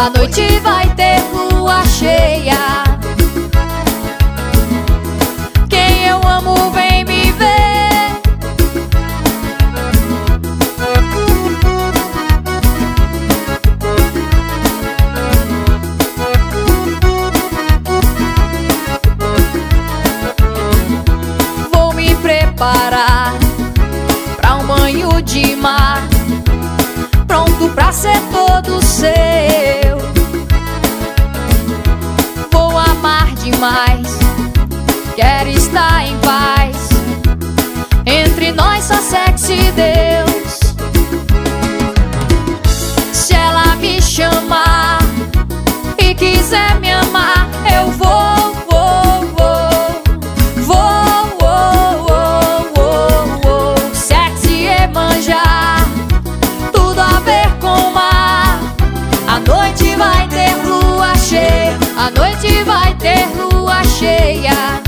A noite vai ter lua cheia. Quem eu amo vem me ver. Vou me preparar pra um banho de mar, pronto pra ser todo seu. Vou amar demais, quero estar em paz. Entre nós só sexo e Deus. Se ela me chamar e quiser me amar, eu vou, vou, vou, vou, vou, vou, vou, vou. Sexo e manjar, tudo a ver com o mar. A noite vai ter lua cheia. A noite vai ter lua cheia.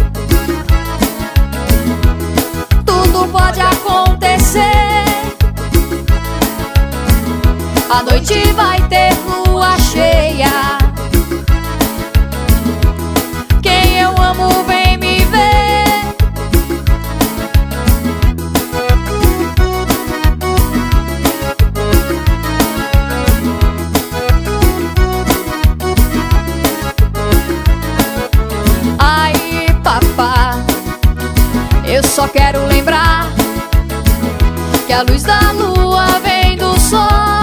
Tudo pode acontecer. A noite vai ter lua cheia. Quem eu amo vem me ver. Ai, papá, eu só quero lembrar que a luz da lua vem do sol.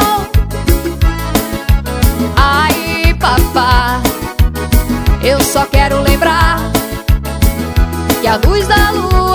Ai, papá, eu só quero lembrar que a luz da lua